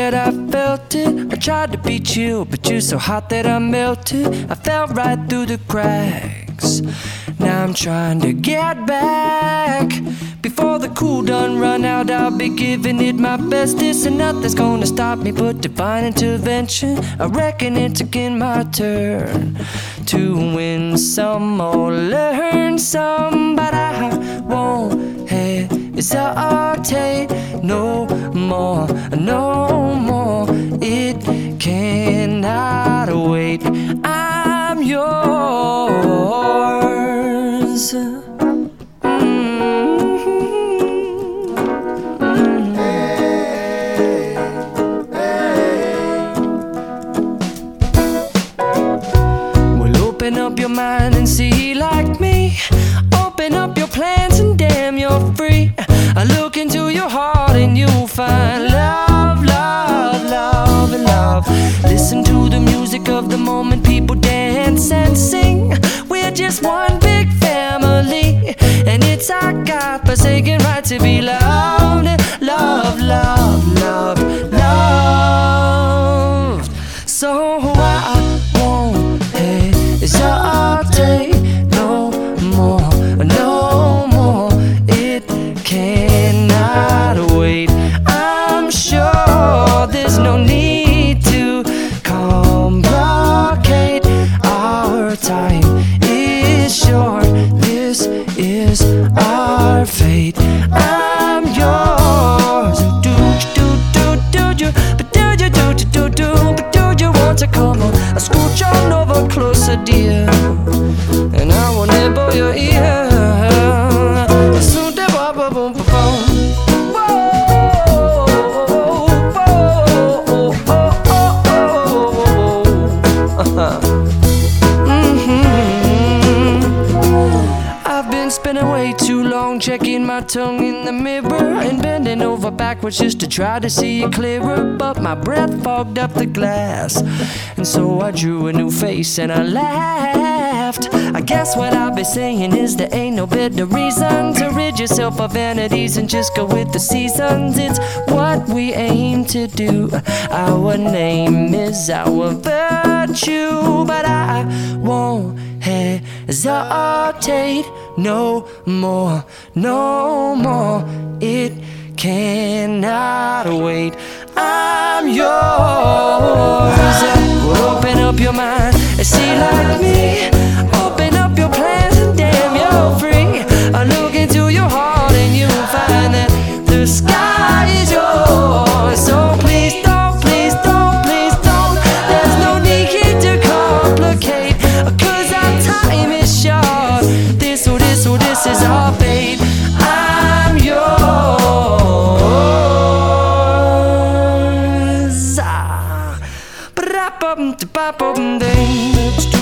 that I felt it. I tried to be chill, but you're so hot that I melted. I fell right through the cracks. Now I'm trying to get back. Before the cool done run out, I'll be giving it my bestest, and nothing's gonna stop me but divine intervention. I reckon it's again my turn to win some or learn some, but I won't hesitate no more, no more. It cannot wait. I'm yours. Open up your mind and see like me. Open up your plans and damn, you're free. I look into your heart and you'll find love, love, love, and love. Listen to the music of the moment, people dance and sing. We're just one big family, and it's our God-forsaken right to be loved. Love, love, love, loved. So I won't hesitate no more, no more. It cannot wait. I'm sure there's no need to complicate. Our time is short. This is our fate. I'm yours. Do you, but do you, but do you want to come on? I scooch on over closer, dear, and I will nibble your ear. So boom, boom, boom, boom. I've been spending way too long checking my tongue in the mirror and bending over backwards just to try to see it clearer, but my breath fogged up the glass, and so I drew a new face and I laughed. I guess what I'll be saying is there ain't no better reason to rid yourself of vanities and just go with the seasons. It's what we aim to do. Our name is our virtue, but I won't hesitate no more, no more. It cannot wait. I'm yours. Well, open up your mind and see like me. Open up your plans and damn, you're free. I look into your heart and you'll find that the sky is yours. So please don't, please don't, please don't. There's no need here to complicate, 'cause our time is short. This is our fate. I'm yours.